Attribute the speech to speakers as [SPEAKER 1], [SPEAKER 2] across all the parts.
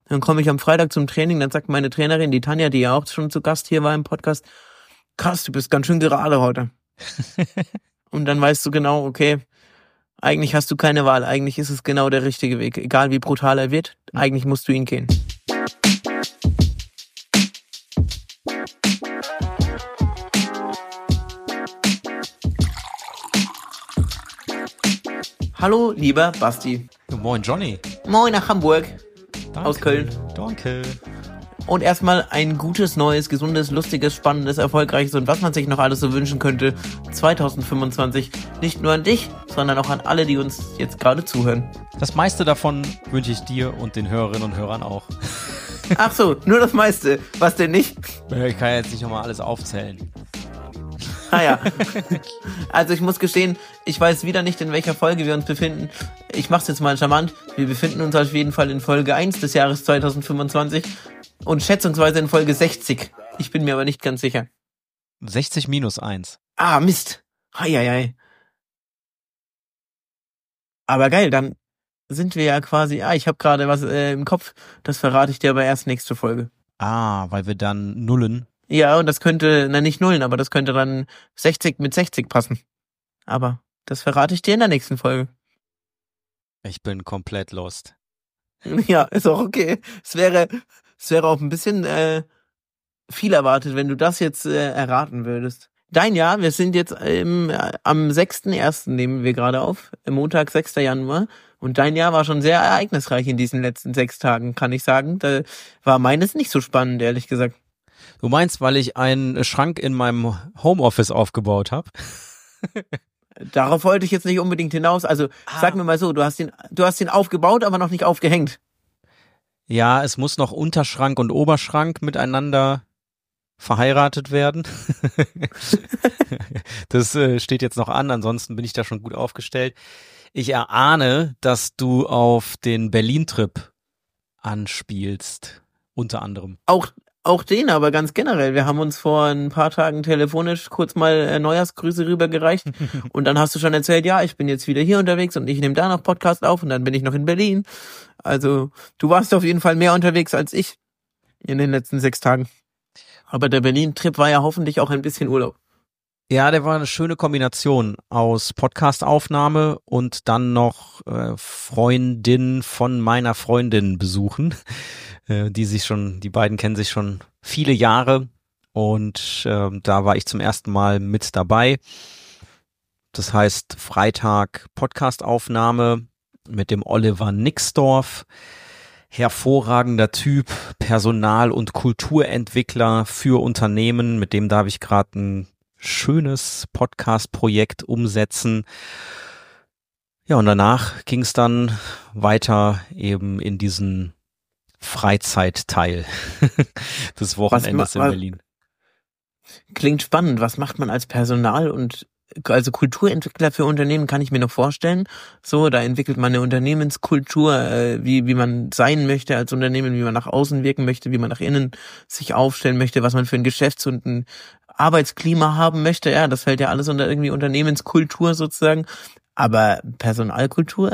[SPEAKER 1] Dann komme ich am Freitag zum Training, dann sagt meine Trainerin, die Tanja, die ja auch schon zu Gast hier war im Podcast, krass, du bist ganz schön gerade heute. Und dann weißt du genau, okay, eigentlich hast du keine Wahl, eigentlich ist es genau der richtige Weg. Egal wie brutal er wird, eigentlich musst du ihn gehen. Hallo, lieber Basti.
[SPEAKER 2] Moin, Johnny.
[SPEAKER 1] Moin nach Hamburg.
[SPEAKER 2] Danke.
[SPEAKER 1] Aus Köln.
[SPEAKER 2] Danke.
[SPEAKER 1] Und erstmal ein gutes, neues, gesundes, lustiges, spannendes, erfolgreiches und was man sich noch alles so wünschen könnte 2025. Nicht nur an dich, sondern auch an alle, die uns jetzt gerade zuhören.
[SPEAKER 2] Das meiste davon wünsche ich dir und den Hörerinnen und Hörern auch.
[SPEAKER 1] Ach so, nur das meiste. Was denn nicht?
[SPEAKER 2] Ich kann jetzt nicht nochmal alles aufzählen.
[SPEAKER 1] Ah ja. Also ich muss gestehen, ich weiß wieder nicht, in welcher Folge wir uns befinden. Ich mach's jetzt mal charmant. Wir befinden uns auf jeden Fall in Folge 1 des Jahres 2025 und schätzungsweise in Folge 60. Ich bin mir aber nicht ganz sicher.
[SPEAKER 2] 60 minus 1.
[SPEAKER 1] Ah, Mist. Heieiei. Aber geil, dann sind wir ja quasi... ich habe gerade was im Kopf. Das verrate ich dir aber erst nächste Folge.
[SPEAKER 2] Weil wir dann nullen.
[SPEAKER 1] Ja, und das könnte, nicht nullen, aber das könnte dann 60 mit 60 passen. Aber das verrate ich dir in der nächsten Folge.
[SPEAKER 2] Ich bin komplett lost.
[SPEAKER 1] Ja, ist auch okay. Es wäre auch ein bisschen viel erwartet, wenn du das jetzt erraten würdest. Dein Jahr, wir sind jetzt am 6.1. nehmen wir gerade auf, Montag, 6. Januar. Und dein Jahr war schon sehr ereignisreich in diesen letzten 6 Tagen, kann ich sagen. Da war meines nicht so spannend, ehrlich gesagt.
[SPEAKER 2] Du meinst, weil ich einen Schrank in meinem Homeoffice aufgebaut habe?
[SPEAKER 1] Darauf wollte ich jetzt nicht unbedingt hinaus. Also sag mir mal so, du hast ihn aufgebaut, aber noch nicht aufgehängt.
[SPEAKER 2] Ja, es muss noch Unterschrank und Oberschrank miteinander verheiratet werden. Das steht jetzt noch an, ansonsten bin ich da schon gut aufgestellt. Ich erahne, dass du auf den Berlin-Trip anspielst, unter anderem.
[SPEAKER 1] Auch den, aber ganz generell. Wir haben uns vor ein paar Tagen telefonisch kurz mal Neujahrsgrüße rübergereicht und dann hast du schon erzählt, ja, ich bin jetzt wieder hier unterwegs und ich nehme da noch Podcast auf und dann bin ich noch in Berlin. Also du warst auf jeden Fall mehr unterwegs als ich in den letzten 6 Tagen. Aber der Berlin-Trip war ja hoffentlich auch ein bisschen Urlaub.
[SPEAKER 2] Ja, der war eine schöne Kombination aus Podcast-Aufnahme und dann noch Freundin von meiner Freundin besuchen. Die beiden kennen sich schon viele Jahre und da war ich zum ersten Mal mit dabei. Das heißt Freitag Podcast-Aufnahme mit dem Oliver Nixdorf. Hervorragender Typ, Personal- und Kulturentwickler für Unternehmen, mit dem darf ich gerade ein schönes Podcast-Projekt umsetzen. Ja, und danach ging es dann weiter eben in diesen Freizeitteil des Wochenendes in Berlin.
[SPEAKER 1] Klingt spannend. Was macht man als Personal- und Kulturentwickler für Unternehmen, kann ich mir noch vorstellen. So, da entwickelt man eine Unternehmenskultur, wie man sein möchte als Unternehmen, wie man nach außen wirken möchte, wie man nach innen sich aufstellen möchte, was man für ein Geschäfts- und ein Arbeitsklima haben möchte. Ja, das fällt ja alles unter irgendwie Unternehmenskultur sozusagen. Aber Personalkultur,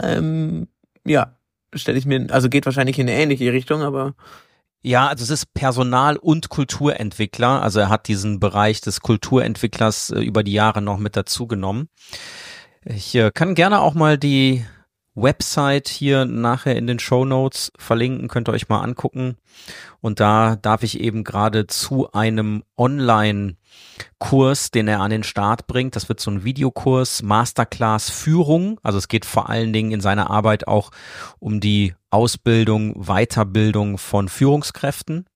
[SPEAKER 1] stelle ich mir, also geht wahrscheinlich in eine ähnliche Richtung, aber...
[SPEAKER 2] Ja, also es ist Personal- und Kulturentwickler. Also er hat diesen Bereich des Kulturentwicklers über die Jahre noch mit dazu genommen. Ich kann gerne auch mal die Website hier nachher in den Shownotes verlinken, könnt ihr euch mal angucken. Und da darf ich eben gerade zu einem Online-Kurs, den er an den Start bringt. Das wird so ein Videokurs, Masterclass Führung. Also es geht vor allen Dingen in seiner Arbeit auch um die Ausbildung, Weiterbildung von Führungskräften,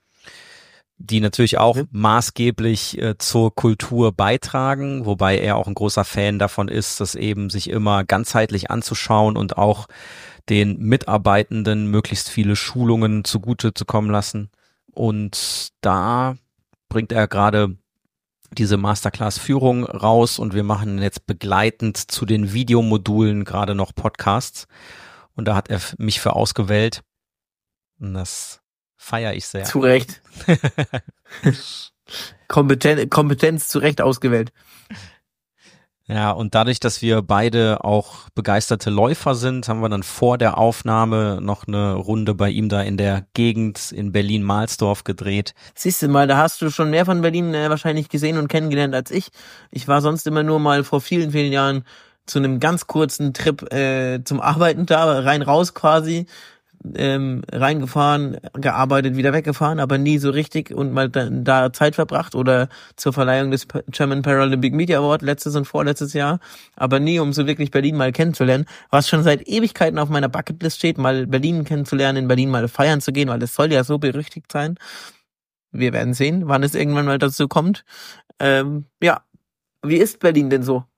[SPEAKER 2] die natürlich auch maßgeblich zur Kultur beitragen, wobei er auch ein großer Fan davon ist, das eben sich immer ganzheitlich anzuschauen und auch den Mitarbeitenden möglichst viele Schulungen zugute zu kommen lassen. Und da bringt er gerade diese Masterclass Führung raus und wir machen jetzt begleitend zu den Videomodulen gerade noch Podcasts. Und da hat er mich für ausgewählt. Und das feiere ich sehr.
[SPEAKER 1] Zu Recht. Kompetenz zu Recht ausgewählt.
[SPEAKER 2] Ja, und dadurch, dass wir beide auch begeisterte Läufer sind, haben wir dann vor der Aufnahme noch eine Runde bei ihm da in der Gegend in Berlin-Mahlsdorf gedreht.
[SPEAKER 1] Siehst du mal, da hast du schon mehr von Berlin wahrscheinlich gesehen und kennengelernt als ich. Ich war sonst immer nur mal vor vielen, vielen Jahren zu einem ganz kurzen Trip zum Arbeiten da, rein raus quasi, reingefahren, gearbeitet, wieder weggefahren, aber nie so richtig und mal da Zeit verbracht oder zur Verleihung des German Paralympic Media Award letztes und vorletztes Jahr, aber nie, um so wirklich Berlin mal kennenzulernen, was schon seit Ewigkeiten auf meiner Bucketlist steht, mal Berlin kennenzulernen, in Berlin mal feiern zu gehen, weil es soll ja so berüchtigt sein. Wir werden sehen, wann es irgendwann mal dazu kommt. Ja, wie ist Berlin denn so?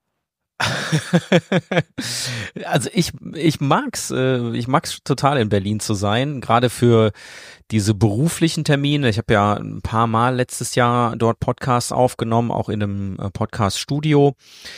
[SPEAKER 2] Also ich mag's total in Berlin zu sein, gerade für diese beruflichen Termine. Ich habe ja ein paar Mal letztes Jahr dort Podcasts aufgenommen, auch in einem Podcast-Studio.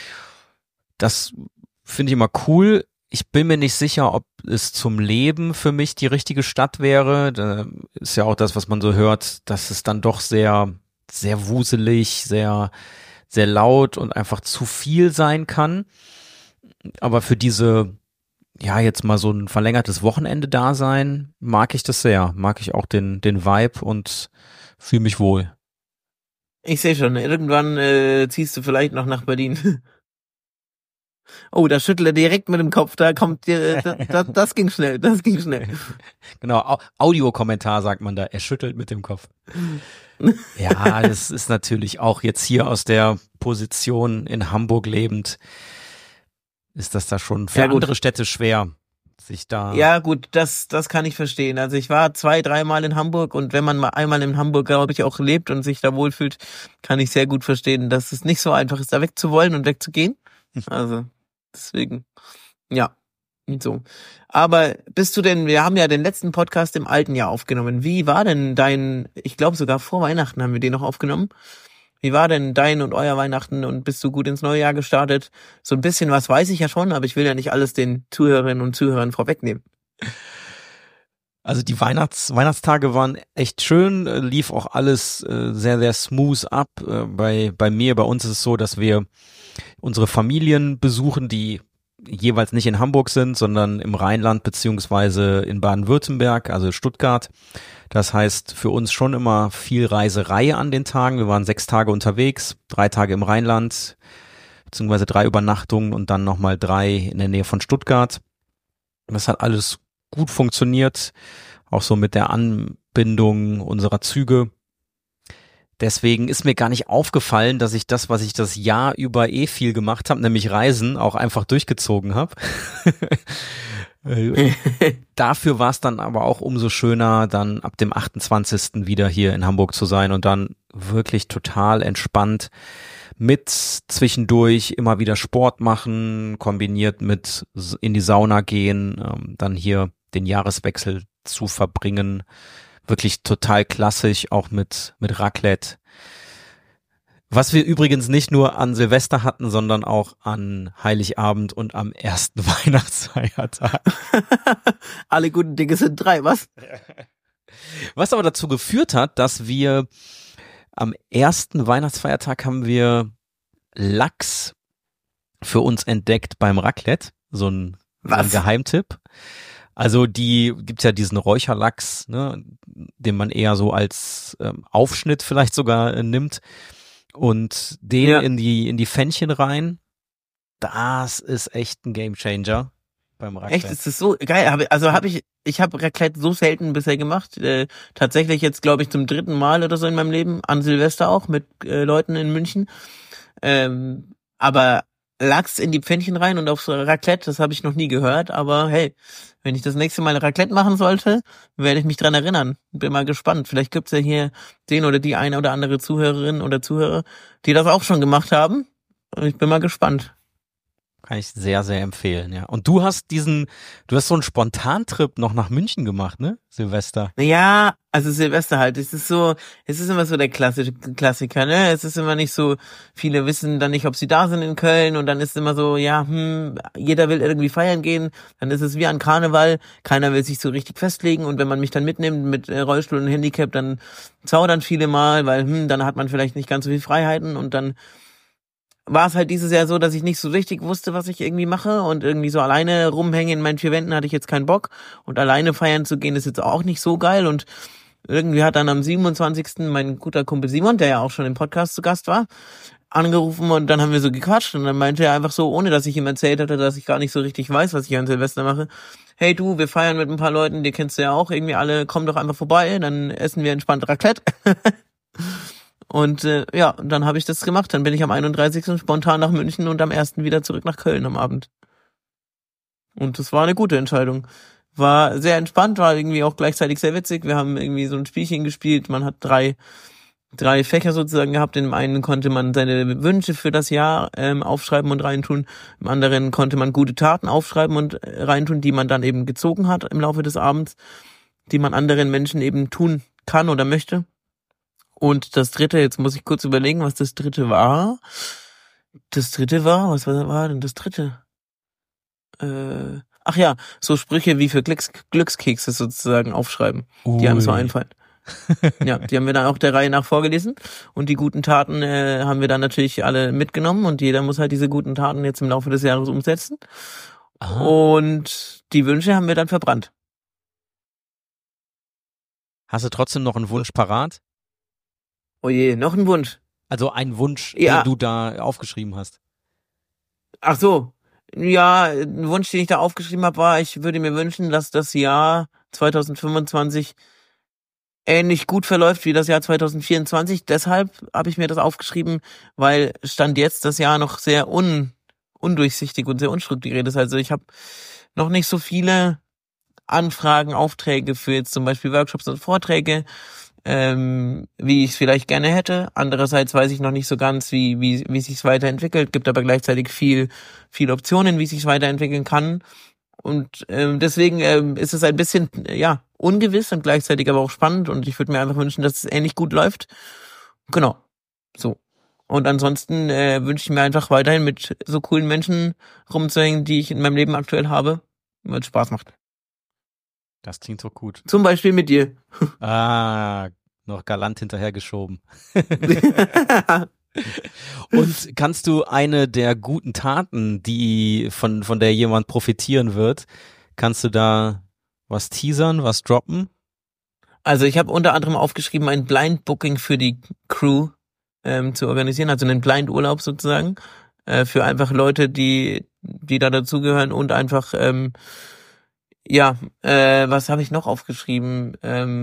[SPEAKER 2] Das finde ich immer cool. Ich bin mir nicht sicher, ob es zum Leben für mich die richtige Stadt wäre. Da ist ja auch das, was man so hört, dass es dann doch sehr, sehr wuselig, sehr sehr laut und einfach zu viel sein kann. Aber für diese, ja, jetzt mal so ein verlängertes Wochenende da sein, mag ich das sehr. Mag ich auch den Vibe und fühle mich wohl.
[SPEAKER 1] Ich sehe schon, irgendwann ziehst du vielleicht noch nach Berlin. Oh, da schüttelt er direkt mit dem Kopf, da kommt das ging schnell, das ging schnell.
[SPEAKER 2] Genau, Audiokommentar sagt man da, er schüttelt mit dem Kopf. Ja, das ist natürlich auch jetzt hier aus der Position in Hamburg lebend, ist das da schon für andere Städte schwer, sich da...
[SPEAKER 1] Ja gut, das kann ich verstehen. Also ich war 2-3 Mal in Hamburg und wenn man mal einmal in Hamburg, glaube ich, auch lebt und sich da wohlfühlt, kann ich sehr gut verstehen, dass es nicht so einfach ist, da wegzuwollen und wegzugehen. Also deswegen, ja, so. Aber wir haben ja den letzten Podcast im alten Jahr aufgenommen. Wie war denn ich glaube sogar vor Weihnachten haben wir den noch aufgenommen. Wie war denn dein und euer Weihnachten und bist du gut ins neue Jahr gestartet? So ein bisschen was weiß ich ja schon, aber ich will ja nicht alles den Zuhörerinnen und Zuhörern vorwegnehmen.
[SPEAKER 2] Also die Weihnachtstage waren echt schön, lief auch alles sehr, sehr smooth ab. Bei uns ist es so, dass wir unsere Familien besuchen, die jeweils nicht in Hamburg sind, sondern im Rheinland beziehungsweise in Baden-Württemberg, also Stuttgart. Das heißt für uns schon immer viel Reiserei an den Tagen. Wir waren 6 Tage unterwegs, 3 Tage im Rheinland, beziehungsweise 3 Übernachtungen und dann nochmal 3 in der Nähe von Stuttgart. Das hat alles gut funktioniert, auch so mit der Anbindung unserer Züge. Deswegen ist mir gar nicht aufgefallen, dass ich das, was ich das Jahr über viel gemacht habe, nämlich Reisen, auch einfach durchgezogen habe. Dafür war es dann aber auch umso schöner, dann ab dem 28. wieder hier in Hamburg zu sein und dann wirklich total entspannt mit zwischendurch immer wieder Sport machen, kombiniert mit in die Sauna gehen, dann hier den Jahreswechsel zu verbringen. Wirklich total klassisch, auch mit Raclette. Was wir übrigens nicht nur an Silvester hatten, sondern auch an Heiligabend und am ersten Weihnachtsfeiertag.
[SPEAKER 1] Alle guten Dinge sind 3, was?
[SPEAKER 2] Was aber dazu geführt hat, dass wir am ersten Weihnachtsfeiertag haben wir Lachs für uns entdeckt beim Raclette. So ein Geheimtipp. Also gibt's ja diesen Räucherlachs, ne, den man eher so als Aufschnitt vielleicht sogar nimmt und den in die Pfännchen rein. Das ist echt ein Gamechanger beim Raclette.
[SPEAKER 1] Echt, ist das so geil? Ich habe Raclette so selten bisher gemacht. Tatsächlich jetzt, glaube ich, zum 3. Mal oder so in meinem Leben, an Silvester auch mit Leuten in München. Aber Lachs in die Pfännchen rein und aufs Raclette, das habe ich noch nie gehört, aber hey, wenn ich das nächste Mal Raclette machen sollte, werde ich mich dran erinnern. Bin mal gespannt. Vielleicht gibt's ja hier den oder die eine oder andere Zuhörerin oder Zuhörer, die das auch schon gemacht haben. Ich bin mal gespannt.
[SPEAKER 2] Kann ich sehr, sehr empfehlen, ja. Und du hast so einen Spontantrip noch nach München gemacht, ne? Silvester.
[SPEAKER 1] Ja, also Silvester halt. Es ist immer so der Klassiker, ne? Es ist immer nicht so, viele wissen dann nicht, ob sie da sind in Köln und dann ist immer so, ja, jeder will irgendwie feiern gehen. Dann ist es wie an Karneval. Keiner will sich so richtig festlegen und wenn man mich dann mitnimmt mit Rollstuhl und Handicap, dann zaudern viele mal, weil, dann hat man vielleicht nicht ganz so viel Freiheiten und dann war es halt dieses Jahr so, dass ich nicht so richtig wusste, was ich irgendwie mache und irgendwie so alleine rumhängen in meinen 4 Wänden hatte ich jetzt keinen Bock und alleine feiern zu gehen ist jetzt auch nicht so geil und irgendwie hat dann am 27. mein guter Kumpel Simon, der ja auch schon im Podcast zu Gast war, angerufen und dann haben wir so gequatscht und dann meinte er einfach so, ohne dass ich ihm erzählt hatte, dass ich gar nicht so richtig weiß, was ich an Silvester mache, hey du, wir feiern mit ein paar Leuten, die kennst du ja auch irgendwie alle, komm doch einfach vorbei, dann essen wir entspannt Raclette. Und ja, dann habe ich das gemacht. Dann bin ich am 31. spontan nach München und am 1. wieder zurück nach Köln am Abend. Und das war eine gute Entscheidung. War sehr entspannt, war irgendwie auch gleichzeitig sehr witzig. Wir haben irgendwie so ein Spielchen gespielt. Man hat drei Fächer sozusagen gehabt. In dem einen konnte man seine Wünsche für das Jahr aufschreiben und reintun. Im anderen konnte man gute Taten aufschreiben und reintun, die man dann eben gezogen hat im Laufe des Abends, die man anderen Menschen eben tun kann oder möchte. Und das dritte, jetzt muss ich kurz überlegen, was das dritte war. Was war denn das dritte? Ach ja, so Sprüche wie für Glückskekse sozusagen aufschreiben, die einem so einfallen. Ja, die haben wir dann auch der Reihe nach vorgelesen und die guten Taten haben wir dann natürlich alle mitgenommen und jeder muss halt diese guten Taten jetzt im Laufe des Jahres umsetzen. Aha. Und die Wünsche haben wir dann verbrannt.
[SPEAKER 2] Hast du trotzdem noch einen Wunsch parat?
[SPEAKER 1] Oh je, noch ein Wunsch.
[SPEAKER 2] Also ein Wunsch, den du da aufgeschrieben hast.
[SPEAKER 1] Ach so. Ja, ein Wunsch, den ich da aufgeschrieben habe, war, ich würde mir wünschen, dass das Jahr 2025 ähnlich gut verläuft wie das Jahr 2024. Deshalb habe ich mir das aufgeschrieben, weil Stand jetzt das Jahr noch sehr undurchsichtig und sehr unstrukturiert ist. Also ich habe noch nicht so viele Anfragen, Aufträge für jetzt zum Beispiel Workshops und Vorträge, wie ich es vielleicht gerne hätte. Andererseits weiß ich noch nicht so ganz, wie sich's weiterentwickelt. Gibt aber gleichzeitig viel Optionen, wie sich's weiterentwickeln kann. Und deswegen ist es ein bisschen ungewiss und gleichzeitig aber auch spannend. Und ich würde mir einfach wünschen, dass es ähnlich gut läuft. Genau, so. Und ansonsten wünsche ich mir einfach weiterhin mit so coolen Menschen rumzuhängen, die ich in meinem Leben aktuell habe, weil es Spaß macht.
[SPEAKER 2] Das klingt doch gut.
[SPEAKER 1] Zum Beispiel mit dir.
[SPEAKER 2] Noch galant hinterhergeschoben. Und kannst du eine der guten Taten, die von der jemand profitieren wird, kannst du da was teasern, was droppen?
[SPEAKER 1] Also ich habe unter anderem aufgeschrieben, ein Blind Booking für die Crew zu organisieren, also einen Blind Urlaub sozusagen, für einfach Leute, die da dazugehören und einfach was habe ich noch aufgeschrieben?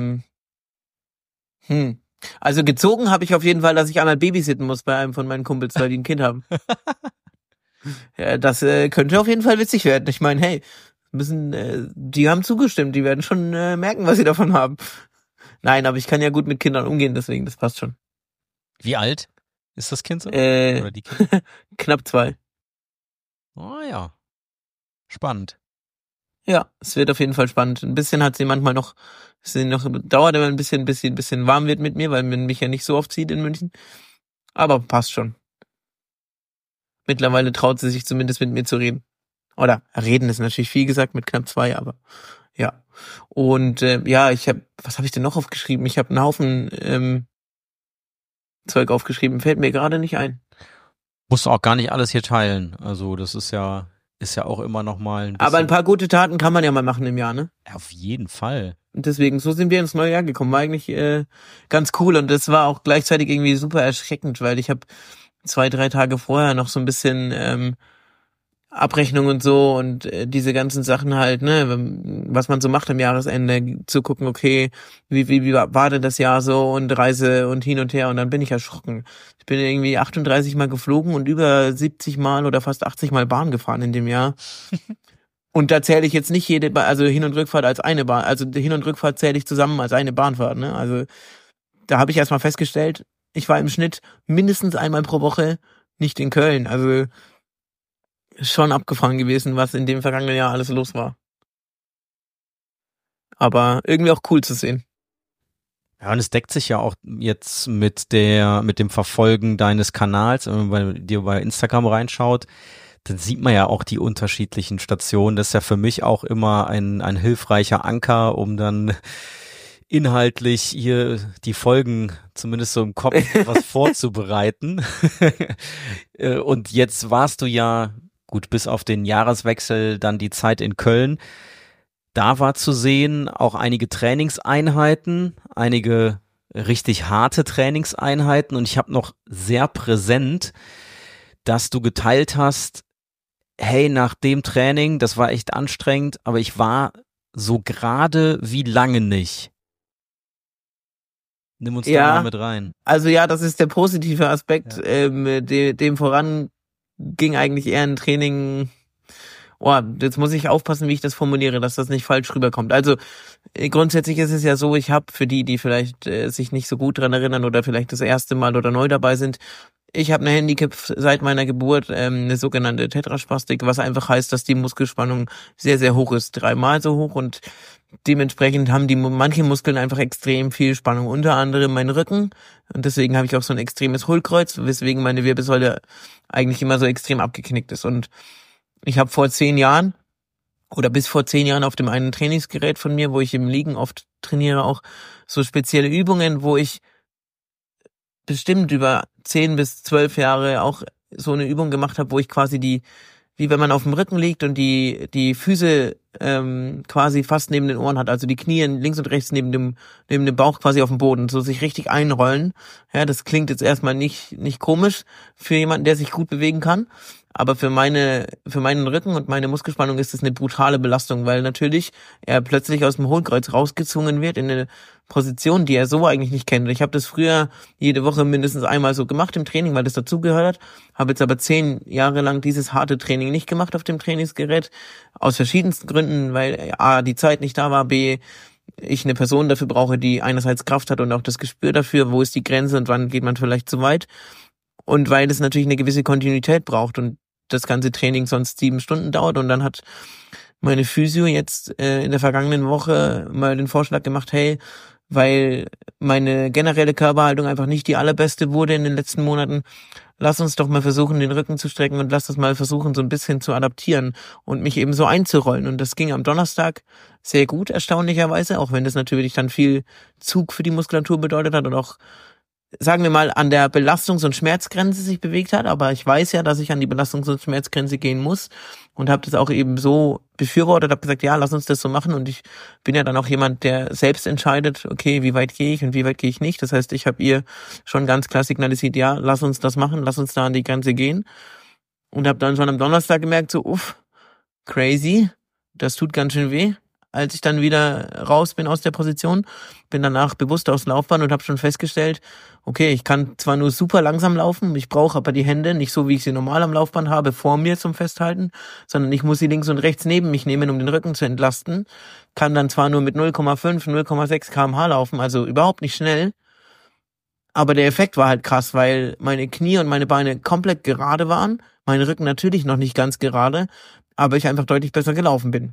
[SPEAKER 1] Also gezogen habe ich auf jeden Fall, dass ich einmal babysitten muss bei einem von meinen Kumpels, weil die ein Kind haben. Ja, das könnte auf jeden Fall witzig werden. Ich meine, hey, die haben zugestimmt, die werden schon merken, was sie davon haben. Nein, aber ich kann ja gut mit Kindern umgehen, deswegen, das passt schon.
[SPEAKER 2] Wie alt ist das Kind so? Oder die Kinder?
[SPEAKER 1] Knapp 2.
[SPEAKER 2] Oh ja, spannend.
[SPEAKER 1] Ja, es wird auf jeden Fall spannend. Ein bisschen hat sie manchmal noch, dauert immer ein bisschen warm wird mit mir, weil man mich ja nicht so oft sieht in München. Aber passt schon. Mittlerweile traut sie sich zumindest mit mir zu reden. Oder reden ist natürlich viel gesagt mit knapp 2, aber ja. Und was habe ich denn noch aufgeschrieben? Ich habe einen Haufen Zeug aufgeschrieben, fällt mir gerade nicht ein.
[SPEAKER 2] Musst du auch gar nicht alles hier teilen. Also das ist ja auch immer noch mal ein bisschen.
[SPEAKER 1] Aber ein paar gute Taten kann man ja mal machen im Jahr, ne?
[SPEAKER 2] Ja, auf jeden Fall.
[SPEAKER 1] Und deswegen, so sind wir ins neue Jahr gekommen. War eigentlich ganz cool und das war auch gleichzeitig irgendwie super erschreckend, weil ich habe 2-3 Tage vorher noch so ein bisschen Abrechnung und so und diese ganzen Sachen halt, ne, was man so macht am Jahresende, zu gucken, okay, wie war denn das Jahr so und Reise und hin und her und dann bin ich erschrocken. Ich bin irgendwie 38 Mal geflogen und über 70 Mal oder fast 80 Mal Bahn gefahren in dem Jahr. Und da zähle ich jetzt nicht also Hin- und Rückfahrt als eine Bahn, also Hin- und Rückfahrt zähle ich zusammen als eine Bahnfahrt, ne, also da habe ich erstmal festgestellt, ich war im Schnitt mindestens einmal pro Woche nicht in Köln, also schon abgefahren gewesen, was in dem vergangenen Jahr alles los war. Aber irgendwie auch cool zu sehen.
[SPEAKER 2] Ja, und es deckt sich ja auch jetzt mit dem Verfolgen deines Kanals, wenn man bei Instagram reinschaut, dann sieht man ja auch die unterschiedlichen Stationen. Das ist ja für mich auch immer ein hilfreicher Anker, um dann inhaltlich hier die Folgen zumindest so im Kopf was vorzubereiten. Und jetzt warst du ja, gut, bis auf den Jahreswechsel dann die Zeit in Köln. Da war zu sehen auch einige Trainingseinheiten, einige richtig harte Trainingseinheiten, und ich habe noch sehr präsent, dass du geteilt hast, hey, nach dem Training, das war echt anstrengend, aber ich war so gerade wie lange nicht. Nimm uns da mal mit rein.
[SPEAKER 1] Also ja, das ist der positive Aspekt. Ja. Dem voran ging eigentlich eher ein Training. Jetzt muss ich aufpassen, wie ich das formuliere, dass das nicht falsch rüberkommt. Also grundsätzlich ist es ja so, ich habe für die vielleicht sich nicht so gut dran erinnern oder vielleicht das erste Mal oder neu dabei sind, ich habe eine Handicap seit meiner Geburt, eine sogenannte Tetraspastik, was einfach heißt, dass die Muskelspannung sehr, sehr hoch ist, 3-mal so hoch, und dementsprechend haben manche Muskeln einfach extrem viel Spannung, unter anderem mein Rücken, und deswegen habe ich auch so ein extremes Hohlkreuz, weswegen meine Wirbelsäule eigentlich immer so extrem abgeknickt ist. Und ich habe bis vor 10 Jahren auf dem einen Trainingsgerät von mir, wo ich im Liegen oft trainiere, auch so spezielle Übungen, wo ich bestimmt über 10 bis 12 Jahre auch so eine Übung gemacht habe, wo ich quasi wie wenn man auf dem Rücken liegt und die Füße quasi fast neben den Ohren hat, also die Knie links und rechts neben dem Bauch quasi auf dem Boden, so sich richtig einrollen. Ja, das klingt jetzt erstmal nicht komisch für jemanden, der sich gut bewegen kann, aber für meinen Rücken und meine Muskelspannung ist das eine brutale Belastung, weil natürlich er plötzlich aus dem Hohlkreuz rausgezwungen wird in eine Position, die er so eigentlich nicht kennt. Ich habe das früher jede Woche mindestens einmal so gemacht im Training, weil das dazugehört hat, habe jetzt aber 10 Jahre lang dieses harte Training nicht gemacht auf dem Trainingsgerät, aus verschiedensten Gründen, weil A, die Zeit nicht da war, B, ich eine Person dafür brauche, die einerseits Kraft hat und auch das Gespür dafür, wo ist die Grenze und wann geht man vielleicht zu weit, und weil es natürlich eine gewisse Kontinuität braucht und das ganze Training sonst 7 Stunden dauert. Und dann hat meine Physio jetzt in der vergangenen Woche mal den Vorschlag gemacht, hey, weil meine generelle Körperhaltung einfach nicht die allerbeste wurde in den letzten Monaten, lass uns doch mal versuchen, den Rücken zu strecken und lass das mal versuchen, so ein bisschen zu adaptieren und mich eben so einzurollen. Und das ging am Donnerstag sehr gut, erstaunlicherweise, auch wenn das natürlich dann viel Zug für die Muskulatur bedeutet hat und auch, sagen wir mal, an der Belastungs- und Schmerzgrenze sich bewegt hat, aber ich weiß ja, dass ich an die Belastungs- und Schmerzgrenze gehen muss und habe das auch eben so befürwortet, habe gesagt, ja, lass uns das so machen, und ich bin ja dann auch jemand, der selbst entscheidet, okay, wie weit gehe ich und wie weit gehe ich nicht. Das heißt, ich habe ihr schon ganz klar signalisiert, ja, lass uns das machen, lass uns da an die Grenze gehen, und habe dann schon am Donnerstag gemerkt, so, crazy, das tut ganz schön weh. Als ich dann wieder raus bin aus der Position, bin danach bewusst aufs Laufband und habe schon festgestellt, okay, ich kann zwar nur super langsam laufen, ich brauche aber die Hände nicht so, wie ich sie normal am Laufband habe, vor mir zum Festhalten, sondern ich muss sie links und rechts neben mich nehmen, um den Rücken zu entlasten, kann dann zwar nur mit 0,5, 0,6 km/h laufen, also überhaupt nicht schnell, aber der Effekt war halt krass, weil meine Knie und meine Beine komplett gerade waren, mein Rücken natürlich noch nicht ganz gerade, aber ich einfach deutlich besser gelaufen bin.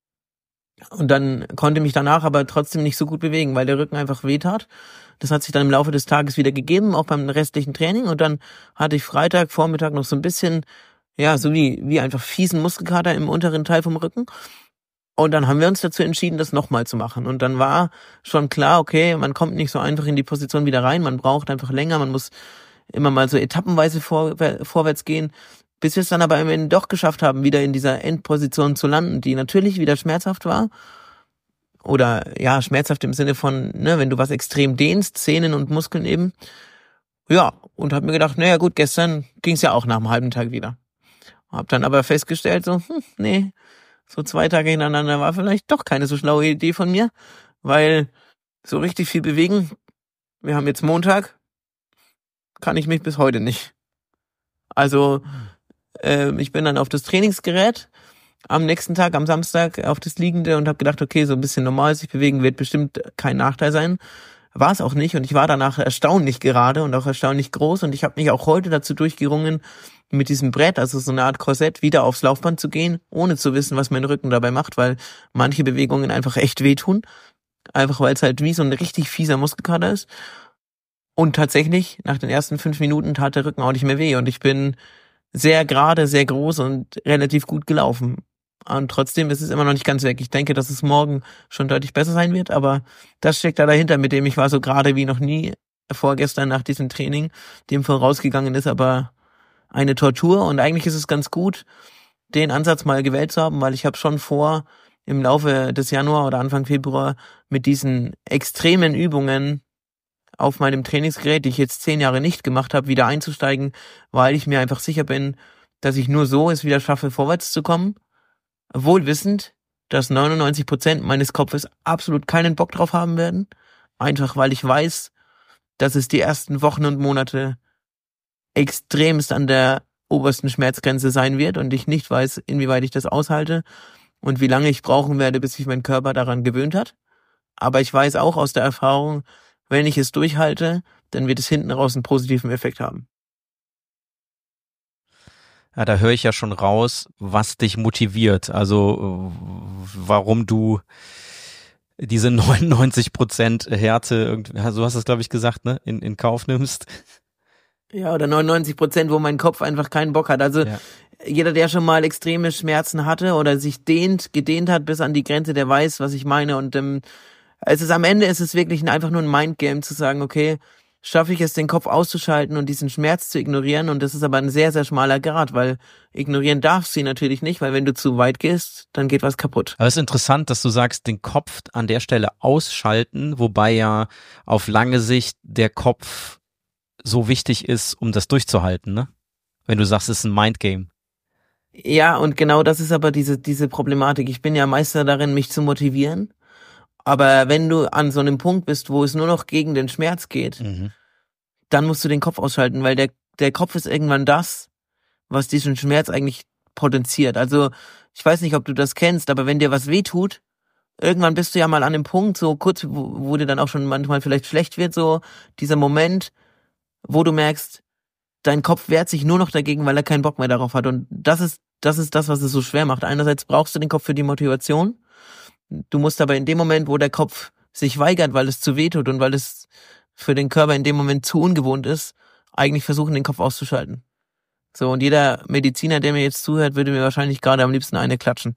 [SPEAKER 1] Und dann konnte mich danach aber trotzdem nicht so gut bewegen, weil der Rücken einfach wehtat. Das hat sich dann im Laufe des Tages wieder gegeben, auch beim restlichen Training. Und dann hatte ich Freitag Vormittag noch so ein bisschen, ja, so wie einfach fiesen Muskelkater im unteren Teil vom Rücken. Und dann haben wir uns dazu entschieden, das nochmal zu machen. Und dann war schon klar, okay, man kommt nicht so einfach in die Position wieder rein. Man braucht einfach länger. Man muss immer mal so etappenweise vorwärts gehen. Bis wir es dann aber am Ende doch geschafft haben, wieder in dieser Endposition zu landen, die natürlich wieder schmerzhaft war. Oder ja, schmerzhaft im Sinne von, wenn du was extrem dehnst, Sehnen und Muskeln eben. Ja, und hab mir gedacht, naja gut, gestern ging's ja auch nach einem halben Tag wieder. Hab dann aber festgestellt, so, nee, so 2 Tage hintereinander war vielleicht doch keine so schlaue Idee von mir, weil so richtig viel bewegen, wir haben jetzt Montag, kann ich mich bis heute nicht. Also ich bin dann auf das Trainingsgerät am nächsten Tag, am Samstag, auf das Liegende und habe gedacht, okay, so ein bisschen normal sich bewegen wird bestimmt kein Nachteil sein. War es auch nicht, und ich war danach erstaunlich gerade und auch erstaunlich groß, und ich habe mich auch heute dazu durchgerungen, mit diesem Brett, also so eine Art Korsett, wieder aufs Laufband zu gehen, ohne zu wissen, was mein Rücken dabei macht, weil manche Bewegungen einfach echt wehtun, einfach weil es halt wie so ein richtig fieser Muskelkater ist. Und tatsächlich, nach den ersten 5 Minuten tat der Rücken auch nicht mehr weh, und ich bin sehr gerade, sehr groß und relativ gut gelaufen. Und trotzdem ist es immer noch nicht ganz weg. Ich denke, dass es morgen schon deutlich besser sein wird, aber das steckt da dahinter, mit dem ich war so gerade wie noch nie vorgestern nach diesem Training, dem vorausgegangen ist, aber eine Tortur. Und eigentlich ist es ganz gut, den Ansatz mal gewählt zu haben, weil ich habe schon vor, im Laufe des Januar oder Anfang Februar mit diesen extremen Übungen auf meinem Trainingsgerät, die ich jetzt 10 Jahre nicht gemacht habe, wieder einzusteigen, weil ich mir einfach sicher bin, dass ich nur so es wieder schaffe, vorwärts zu kommen. Wohl wissend, dass 99% meines Kopfes absolut keinen Bock drauf haben werden. Einfach weil ich weiß, dass es die ersten Wochen und Monate extremst an der obersten Schmerzgrenze sein wird und ich nicht weiß, inwieweit ich das aushalte und wie lange ich brauchen werde, bis sich mein Körper daran gewöhnt hat. Aber ich weiß auch aus der Erfahrung, wenn ich es durchhalte, dann wird es hinten raus einen positiven Effekt haben.
[SPEAKER 2] Ja, da höre ich ja schon raus, was dich motiviert. Also warum du diese 99% Härte, so hast du es, glaube ich, gesagt, ne, in Kauf nimmst.
[SPEAKER 1] Ja, oder 99%, wo mein Kopf einfach keinen Bock hat. Also jeder, der schon mal extreme Schmerzen hatte oder sich gedehnt hat bis an die Grenze, der weiß, was ich meine. Und am Ende ist es wirklich einfach nur ein Mindgame zu sagen, okay, schaffe ich es, den Kopf auszuschalten und diesen Schmerz zu ignorieren. Und das ist aber ein sehr, sehr schmaler Grat, weil ignorieren darfst du ihn natürlich nicht, weil wenn du zu weit gehst, dann geht was kaputt.
[SPEAKER 2] Aber es ist interessant, dass du sagst, den Kopf an der Stelle ausschalten, wobei ja auf lange Sicht der Kopf so wichtig ist, um das durchzuhalten, ne? Wenn du sagst, es ist ein Mindgame.
[SPEAKER 1] Ja, und genau das ist aber diese Problematik. Ich bin ja Meister darin, mich zu motivieren. Aber wenn du an so einem Punkt bist, wo es nur noch gegen den Schmerz geht, dann musst du den Kopf ausschalten, weil der Kopf ist irgendwann das, was diesen Schmerz eigentlich potenziert. Also ich weiß nicht, ob du das kennst, aber wenn dir was wehtut, irgendwann bist du ja mal an dem Punkt, so kurz, wo dir dann auch schon manchmal vielleicht schlecht wird, so dieser Moment, wo du merkst, dein Kopf wehrt sich nur noch dagegen, weil er keinen Bock mehr darauf hat. Und das ist das, was es so schwer macht. Einerseits brauchst du den Kopf für die Motivation. Du musst aber in dem Moment, wo der Kopf sich weigert, weil es zu weh tut und weil es für den Körper in dem Moment zu ungewohnt ist, eigentlich versuchen, den Kopf auszuschalten. So, und jeder Mediziner, der mir jetzt zuhört, würde mir wahrscheinlich gerade am liebsten eine klatschen.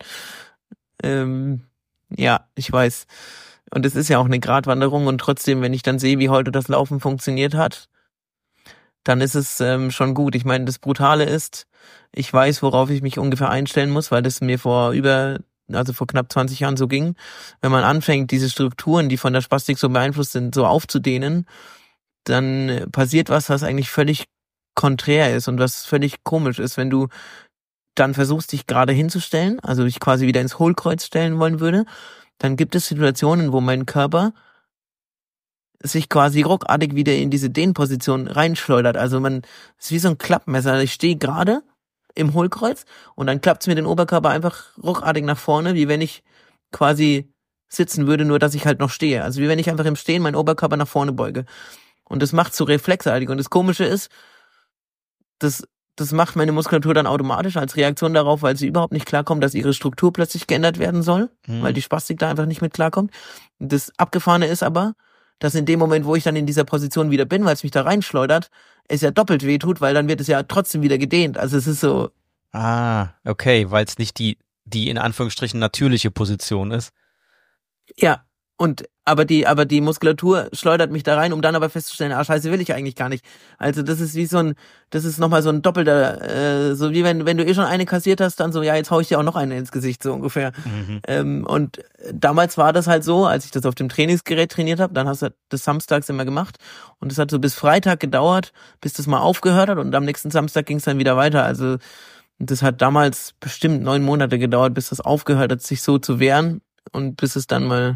[SPEAKER 1] Ja, ich weiß. Und es ist ja auch eine Gratwanderung und trotzdem, wenn ich dann sehe, wie heute das Laufen funktioniert hat, dann ist es schon gut. Ich meine, das Brutale ist, ich weiß, worauf ich mich ungefähr einstellen muss, weil das mir vor knapp 20 Jahren so ging. Wenn man anfängt, diese Strukturen, die von der Spastik so beeinflusst sind, so aufzudehnen, dann passiert was eigentlich völlig konträr ist und was völlig komisch ist, wenn du dann versuchst, dich gerade hinzustellen, also dich quasi wieder ins Hohlkreuz stellen wollen würde, dann gibt es Situationen, wo mein Körper sich quasi ruckartig wieder in diese Dehnposition reinschleudert. Also es ist wie so ein Klappmesser. Ich stehe gerade im Hohlkreuz und dann klappt's mir den Oberkörper einfach ruckartig nach vorne, wie wenn ich quasi sitzen würde, nur dass ich halt noch stehe. Also wie wenn ich einfach im Stehen meinen Oberkörper nach vorne beuge. Und das macht so reflexartig. Und das Komische ist, das macht meine Muskulatur dann automatisch als Reaktion darauf, weil sie überhaupt nicht klarkommt, dass ihre Struktur plötzlich geändert werden soll, weil die Spastik da einfach nicht mit klarkommt. Das Abgefahrene ist aber, dass in dem Moment, wo ich dann in dieser Position wieder bin, weil es mich da reinschleudert, es ja doppelt wehtut, weil dann wird es ja trotzdem wieder gedehnt. Also es ist so.
[SPEAKER 2] Ah, okay, weil es nicht die in Anführungsstrichen natürliche Position ist.
[SPEAKER 1] Ja, aber die Muskulatur schleudert mich da rein, um dann aber festzustellen, scheiße, will ich eigentlich gar nicht. Also das ist das ist nochmal so ein doppelter, so wie wenn du schon eine kassiert hast, dann so, ja, jetzt hau ich dir auch noch eine ins Gesicht, so ungefähr. Und damals war das halt so, als ich das auf dem Trainingsgerät trainiert habe, dann hast du das samstags immer gemacht und es hat so bis Freitag gedauert, bis das mal aufgehört hat und am nächsten Samstag ging es dann wieder weiter. Also das hat damals bestimmt 9 Monate gedauert, bis das aufgehört hat, sich so zu wehren und bis es dann mal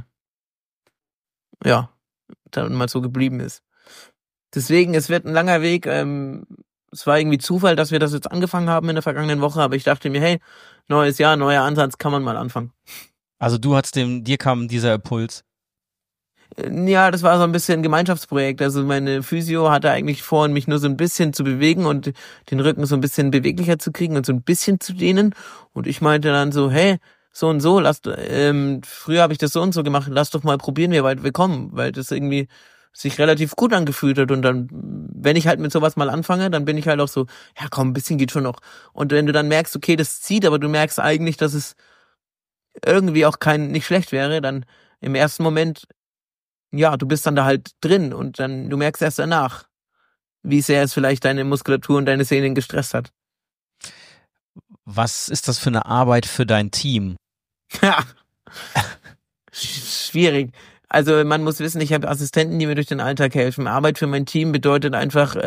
[SPEAKER 1] so geblieben ist. Deswegen, es wird ein langer Weg. Es war irgendwie Zufall, dass wir das jetzt angefangen haben in der vergangenen Woche, aber ich dachte mir, hey, neues Jahr, neuer Ansatz, kann man mal anfangen.
[SPEAKER 2] Also dir kam dieser Impuls?
[SPEAKER 1] Ja, das war so ein bisschen ein Gemeinschaftsprojekt. Also meine Physio hatte eigentlich vor, mich nur so ein bisschen zu bewegen und den Rücken so ein bisschen beweglicher zu kriegen und so ein bisschen zu dehnen. Und ich meinte dann so, hey, so und so, früher habe ich das so und so gemacht, lass doch mal probieren, wie weit wir kommen, weil das irgendwie sich relativ gut angefühlt hat und dann, wenn ich halt mit sowas mal anfange, dann bin ich halt auch so, ja komm, ein bisschen geht schon noch. Und wenn du dann merkst, okay, das zieht, aber du merkst eigentlich, dass es irgendwie auch nicht schlecht wäre, dann im ersten Moment, ja, du bist dann da halt drin und dann, du merkst erst danach, wie sehr es vielleicht deine Muskulatur und deine Sehnen gestresst hat.
[SPEAKER 2] Was ist das für eine Arbeit für dein Team?
[SPEAKER 1] Ja, schwierig. Also man muss wissen, ich habe Assistenten, die mir durch den Alltag helfen. Arbeit für mein Team bedeutet einfach,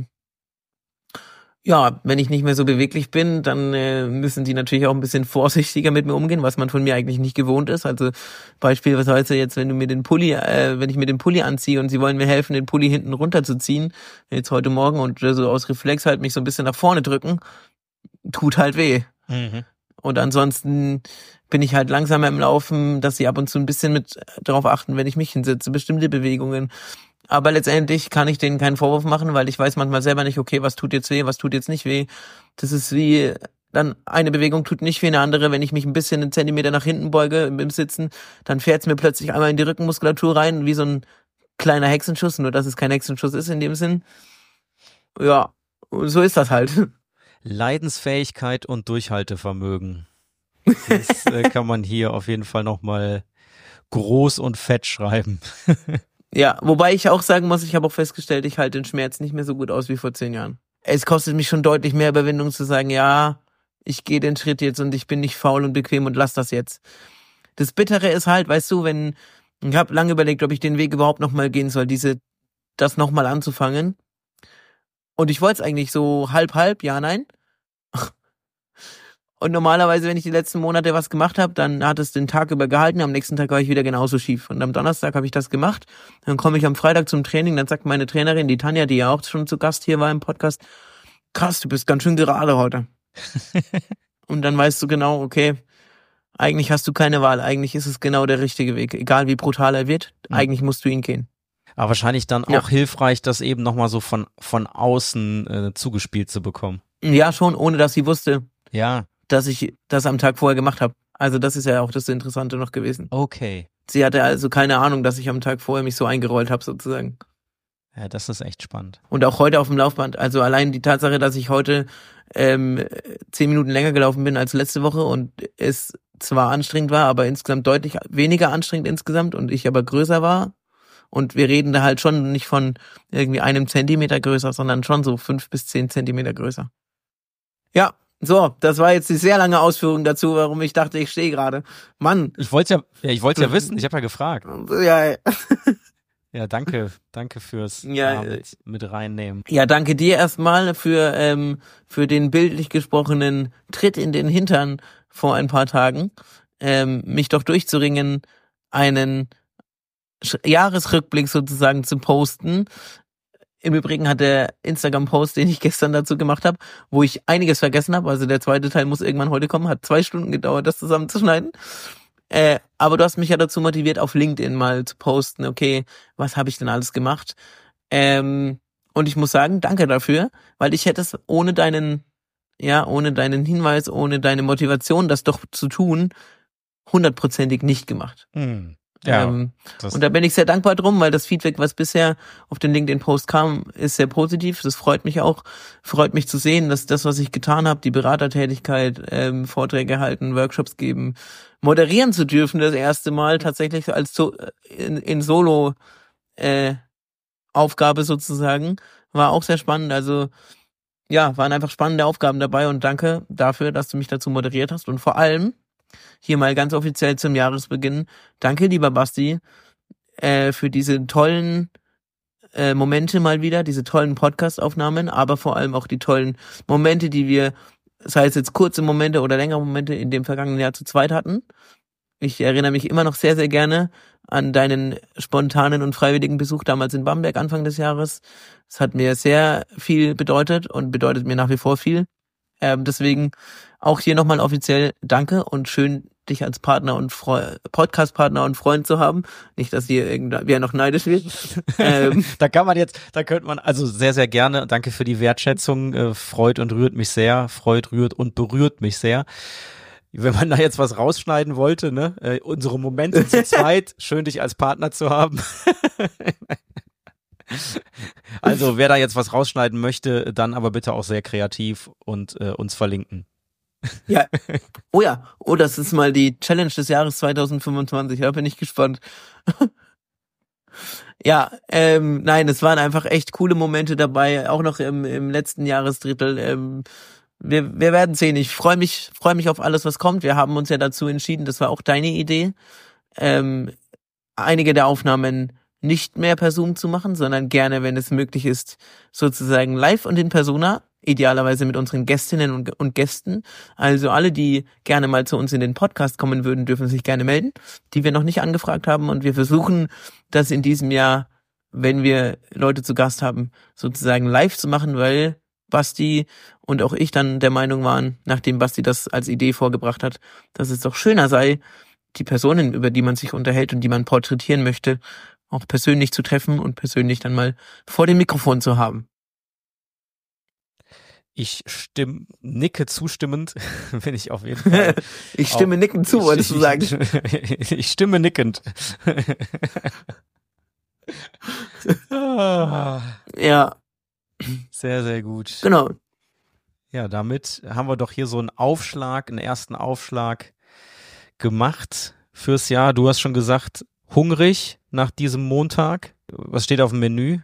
[SPEAKER 1] ja, wenn ich nicht mehr so beweglich bin, dann müssen die natürlich auch ein bisschen vorsichtiger mit mir umgehen, was man von mir eigentlich nicht gewohnt ist. Also beispielsweise jetzt, wenn ich mir den Pulli anziehe und sie wollen mir helfen, den Pulli hinten runterzuziehen, jetzt heute Morgen und so aus Reflex halt mich so ein bisschen nach vorne drücken, tut halt weh.
[SPEAKER 2] Mhm.
[SPEAKER 1] Und ansonsten bin ich halt langsamer im Laufen, dass sie ab und zu ein bisschen mit darauf achten, wenn ich mich hinsetze, bestimmte Bewegungen. Aber letztendlich kann ich denen keinen Vorwurf machen, weil ich weiß manchmal selber nicht, okay, was tut jetzt weh, was tut jetzt nicht weh. Das ist wie, dann eine Bewegung tut nicht weh, eine andere, wenn ich mich ein bisschen einen Zentimeter nach hinten beuge im Sitzen, dann fährt's mir plötzlich einmal in die Rückenmuskulatur rein, wie so ein kleiner Hexenschuss, nur dass es kein Hexenschuss ist in dem Sinn. Ja, so ist das halt.
[SPEAKER 2] Leidensfähigkeit und Durchhaltevermögen. Das kann man hier auf jeden Fall nochmal groß und fett schreiben.
[SPEAKER 1] Ja, wobei ich auch sagen muss, ich habe auch festgestellt, ich halte den Schmerz nicht mehr so gut aus wie vor 10 Jahren. Es kostet mich schon deutlich mehr Überwindung zu sagen, ja, ich gehe den Schritt jetzt und ich bin nicht faul und bequem und lass das jetzt. Das Bittere ist halt, weißt du, ich habe lange überlegt, ob ich den Weg überhaupt nochmal gehen soll, das nochmal anzufangen. Und ich wollte es eigentlich so halb, ja, nein. Und normalerweise, wenn ich die letzten Monate was gemacht habe, dann hat es den Tag über gehalten, am nächsten Tag war ich wieder genauso schief. Und am Donnerstag habe ich das gemacht. Dann komme ich am Freitag zum Training, dann sagt meine Trainerin, die Tanja, die ja auch schon zu Gast hier war im Podcast, krass, du bist ganz schön gerade heute. Und dann weißt du genau, okay, eigentlich hast du keine Wahl, eigentlich ist es genau der richtige Weg. Egal wie brutal er wird, eigentlich musst du ihn gehen.
[SPEAKER 2] Aber wahrscheinlich dann auch hilfreich, das eben nochmal so von außen zugespielt zu bekommen.
[SPEAKER 1] Ja, schon, ohne dass sie wusste.
[SPEAKER 2] Ja.
[SPEAKER 1] Dass ich das am Tag vorher gemacht habe. Also das ist ja auch das Interessante noch gewesen.
[SPEAKER 2] Okay.
[SPEAKER 1] Sie hatte also keine Ahnung, dass ich am Tag vorher mich so eingerollt habe sozusagen.
[SPEAKER 2] Ja, das ist echt spannend.
[SPEAKER 1] Und auch heute auf dem Laufband. Also allein die Tatsache, dass ich heute 10 Minuten länger gelaufen bin als letzte Woche und es zwar anstrengend war, aber insgesamt deutlich weniger anstrengend insgesamt und ich aber größer war. Und wir reden da halt schon nicht von irgendwie 1 Zentimeter größer, sondern schon so 5 bis 10 Zentimeter größer. Ja. So, das war jetzt die sehr lange Ausführung dazu, warum ich dachte, ich stehe gerade. Mann.
[SPEAKER 2] Ich wollte ja wissen, ich habe ja gefragt.
[SPEAKER 1] Ja.
[SPEAKER 2] Ja, danke fürs mit reinnehmen.
[SPEAKER 1] Ja, danke dir erstmal für den bildlich gesprochenen Tritt in den Hintern vor ein paar Tagen, mich doch durchzuringen, einen Jahresrückblick sozusagen zu posten. Im Übrigen hat der Instagram-Post, den ich gestern dazu gemacht habe, wo ich einiges vergessen habe, also der zweite Teil muss irgendwann heute kommen, hat 2 Stunden gedauert, das zusammenzuschneiden. Aber du hast mich ja dazu motiviert, auf LinkedIn mal zu posten, okay, was habe ich denn alles gemacht? Und ich muss sagen, danke dafür, weil ich hätte es ohne deinen Hinweis, ohne deine Motivation, das doch zu tun, 100%ig nicht gemacht.
[SPEAKER 2] Ja,
[SPEAKER 1] und da bin ich sehr dankbar drum, weil das Feedback, was bisher auf den LinkedIn-Post kam, ist sehr positiv. Das freut mich auch. Freut mich zu sehen, dass das, was ich getan habe, die Beratertätigkeit, Vorträge halten, Workshops geben, moderieren zu dürfen, das erste Mal tatsächlich als in Solo Aufgabe sozusagen, war auch sehr spannend. Also ja, waren einfach spannende Aufgaben dabei und danke dafür, dass du mich dazu moderiert hast und vor allem hier mal ganz offiziell zum Jahresbeginn. Danke, lieber Basti, für diese tollen Momente mal wieder, diese tollen Podcast-Aufnahmen, aber vor allem auch die tollen Momente, die wir, sei es jetzt kurze Momente oder längere Momente, in dem vergangenen Jahr zu zweit hatten. Ich erinnere mich immer noch sehr, sehr gerne an deinen spontanen und freiwilligen Besuch damals in Bamberg Anfang des Jahres. Es hat mir sehr viel bedeutet und bedeutet mir nach wie vor viel. Deswegen auch hier nochmal offiziell danke und schön, dich als Partner und Podcast-Partner und Freund zu haben. Nicht, dass hier wer noch neidisch wird.
[SPEAKER 2] Da könnte man also sehr, sehr gerne, danke für die Wertschätzung, freut und rührt mich sehr, rührt und berührt mich sehr. Wenn man da jetzt was rausschneiden wollte, ne, unsere Momente zu zweit, schön dich als Partner zu haben. Also wer da jetzt was rausschneiden möchte, dann aber bitte auch sehr kreativ und uns verlinken.
[SPEAKER 1] Ja. Oh ja. Oh, das ist mal die Challenge des Jahres 2025. Da bin ich gespannt. Ja, nein, es waren einfach echt coole Momente dabei, auch noch im letzten Jahresdrittel. Wir werden sehen. Ich freue mich auf alles, was kommt. Wir haben uns ja dazu entschieden, das war auch deine Idee, einige der Aufnahmen nicht mehr per Zoom zu machen, sondern gerne, wenn es möglich ist, sozusagen live und in persona, idealerweise mit unseren Gästinnen und Gästen. Also alle, die gerne mal zu uns in den Podcast kommen würden, dürfen sich gerne melden, die wir noch nicht angefragt haben. Und wir versuchen, das in diesem Jahr, wenn wir Leute zu Gast haben, sozusagen live zu machen, weil Basti und auch ich dann der Meinung waren, nachdem Basti das als Idee vorgebracht hat, dass es doch schöner sei, die Personen, über die man sich unterhält und die man porträtieren möchte, auch persönlich zu treffen und persönlich dann mal vor dem Mikrofon zu haben.
[SPEAKER 2] Ich nicke zustimmend, bin ich auf jeden Fall.
[SPEAKER 1] Ich stimme nickend zu, wolltest du sagen.
[SPEAKER 2] Ich stimme nickend.
[SPEAKER 1] Ja.
[SPEAKER 2] Sehr, sehr gut.
[SPEAKER 1] Genau.
[SPEAKER 2] Ja, damit haben wir doch hier so einen ersten Aufschlag gemacht fürs Jahr. Du hast schon gesagt, hungrig nach diesem Montag. Was steht auf dem Menü?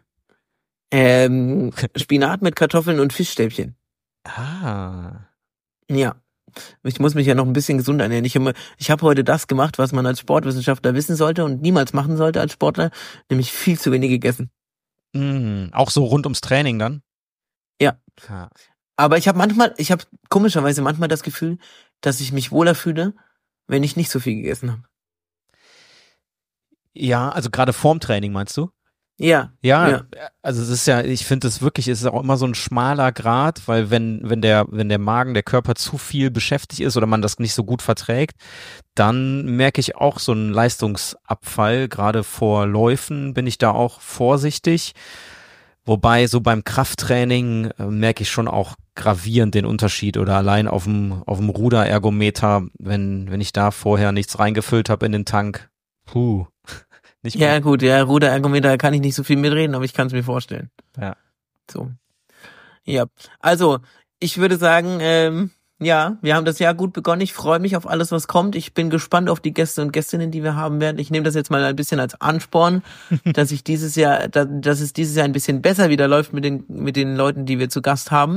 [SPEAKER 1] Spinat mit Kartoffeln und Fischstäbchen.
[SPEAKER 2] Ah.
[SPEAKER 1] Ja. Ich muss mich ja noch ein bisschen gesund ernähren. Ich habe heute das gemacht, was man als Sportwissenschaftler wissen sollte und niemals machen sollte als Sportler, nämlich viel zu wenig gegessen.
[SPEAKER 2] Auch so rund ums Training dann?
[SPEAKER 1] Ja. Aber ich habe komischerweise manchmal das Gefühl, dass ich mich wohler fühle, wenn ich nicht so viel gegessen habe.
[SPEAKER 2] Ja, also gerade vorm Training meinst du?
[SPEAKER 1] Ja.
[SPEAKER 2] Also es ist ja, ich finde es wirklich, es ist auch immer so ein schmaler Grat, weil wenn der Magen, der Körper zu viel beschäftigt ist oder man das nicht so gut verträgt, dann merke ich auch so einen Leistungsabfall. Gerade vor Läufen bin ich da auch vorsichtig. Wobei so beim Krafttraining merke ich schon auch gravierend den Unterschied oder allein auf dem Ruderergometer, wenn ich da vorher nichts reingefüllt habe in den Tank. Nicht
[SPEAKER 1] ja gut, Ruderergometer kann ich nicht so viel mitreden, aber ich kann es mir vorstellen.
[SPEAKER 2] Ja.
[SPEAKER 1] So. Ja, also ich würde sagen, ja, wir haben das Jahr gut begonnen. Ich freue mich auf alles, was kommt. Ich bin gespannt auf die Gäste und Gästinnen, die wir haben werden. Ich nehme das jetzt mal ein bisschen als Ansporn, dass es dieses Jahr ein bisschen besser wieder läuft mit den Leuten, die wir zu Gast haben.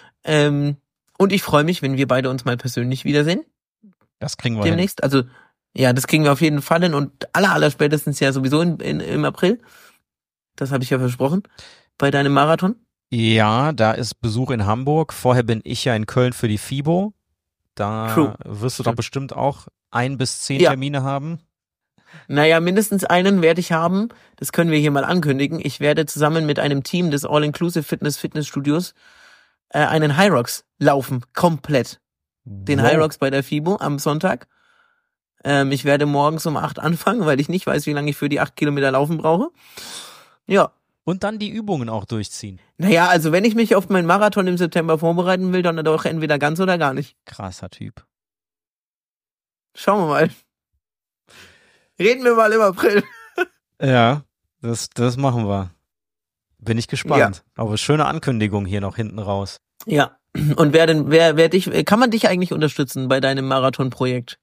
[SPEAKER 1] Und ich freue mich, wenn wir beide uns mal persönlich wiedersehen.
[SPEAKER 2] Das kriegen wir
[SPEAKER 1] demnächst. Also ja, das kriegen wir auf jeden Fall hin und aller spätestens ja sowieso im April. Das habe ich ja versprochen bei deinem Marathon.
[SPEAKER 2] Ja, da ist Besuch in Hamburg. Vorher bin ich ja in Köln für die FIBO. Da wirst du doch bestimmt auch 1 bis 10 Termine haben.
[SPEAKER 1] Naja, mindestens einen werde ich haben. Das können wir hier mal ankündigen. Ich werde zusammen mit einem Team des All-Inclusive Fitnessstudios einen Hyrox laufen. Komplett. Den Hyrox bei der FIBO am Sonntag. Ich werde morgens um 8 anfangen, weil ich nicht weiß, wie lange ich für die 8 Kilometer laufen brauche. Ja.
[SPEAKER 2] Und dann die Übungen auch durchziehen.
[SPEAKER 1] Naja, also wenn ich mich auf meinen Marathon im September vorbereiten will, dann doch entweder ganz oder gar nicht.
[SPEAKER 2] Krasser Typ.
[SPEAKER 1] Schauen wir mal. Reden wir mal im April.
[SPEAKER 2] Ja, das machen wir. Bin ich gespannt. Ja. Aber schöne Ankündigung hier noch hinten raus.
[SPEAKER 1] Ja. Und kann man dich eigentlich unterstützen bei deinem Marathonprojekt?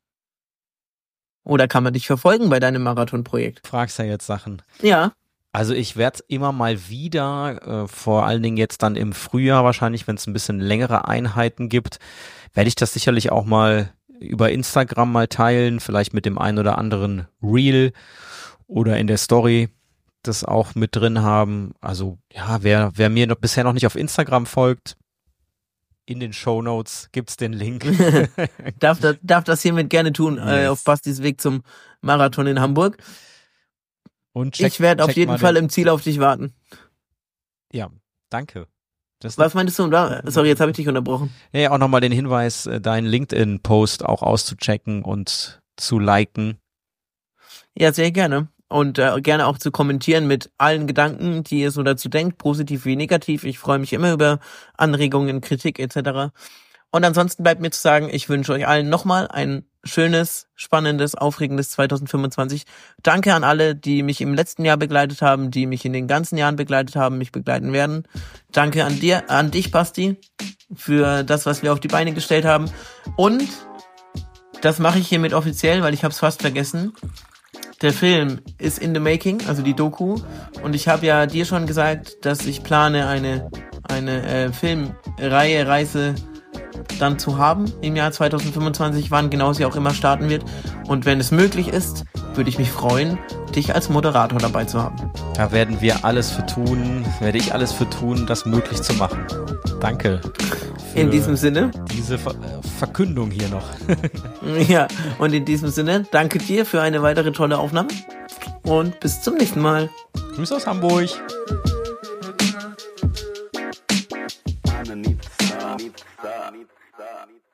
[SPEAKER 1] Oder kann man dich verfolgen bei deinem Marathonprojekt?
[SPEAKER 2] Fragst ja jetzt Sachen.
[SPEAKER 1] Ja.
[SPEAKER 2] Also ich werde immer mal wieder, vor allen Dingen jetzt dann im Frühjahr wahrscheinlich, wenn es ein bisschen längere Einheiten gibt, werde ich das sicherlich auch mal über Instagram mal teilen, vielleicht mit dem einen oder anderen Reel oder in der Story das auch mit drin haben. Also ja, wer mir bisher noch nicht auf Instagram folgt, in den Shownotes gibt's den Link.
[SPEAKER 1] darf das hiermit gerne tun, yes. Auf Bastis Weg zum Marathon in Hamburg. Und ich werde auf jeden Fall im Ziel auf dich warten.
[SPEAKER 2] Ja, danke.
[SPEAKER 1] Was meintest du? Sorry, jetzt habe ich dich unterbrochen.
[SPEAKER 2] Ja, auch nochmal den Hinweis, deinen LinkedIn-Post auch auszuchecken und zu liken.
[SPEAKER 1] Ja, sehr gerne. Und gerne auch zu kommentieren mit allen Gedanken, die ihr so dazu denkt, positiv wie negativ. Ich freue mich immer über Anregungen, Kritik etc. Und ansonsten bleibt mir zu sagen, ich wünsche euch allen nochmal ein schönes, spannendes, aufregendes 2025. Danke an alle, die mich im letzten Jahr begleitet haben, die mich in den ganzen Jahren begleitet haben, mich begleiten werden. Danke an dich, Basti. für das, was wir auf die Beine gestellt haben. Und das mache ich hiermit offiziell, weil ich habe es fast vergessen. Der Film ist in the making, also die Doku. Und ich habe ja dir schon gesagt, dass ich plane, eine Reise dann zu haben im Jahr 2025, wann genau sie auch immer starten wird. Und wenn es möglich ist, würde ich mich freuen, dich als Moderator dabei zu haben.
[SPEAKER 2] Da werde ich alles für tun, das möglich zu machen. Danke.
[SPEAKER 1] In diesem Sinne.
[SPEAKER 2] Diese Verkündung hier noch.
[SPEAKER 1] Ja, und in diesem Sinne, danke dir für eine weitere tolle Aufnahme und bis zum nächsten Mal.
[SPEAKER 2] Grüße aus Hamburg.
[SPEAKER 3] Underneath the star.